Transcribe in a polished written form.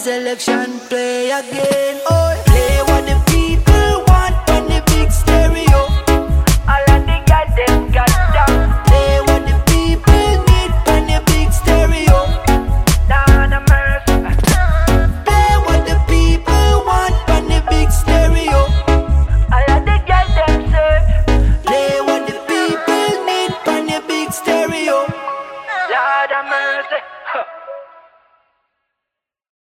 selection play again. Oh, play what the people want on the big stereo. All of the girls them got down. Play what the people need on the big stereo. Down the mercy. Play what the people want on the big stereo. All of the girls them say. Play what the people need on the big stereo. Lord have mercy.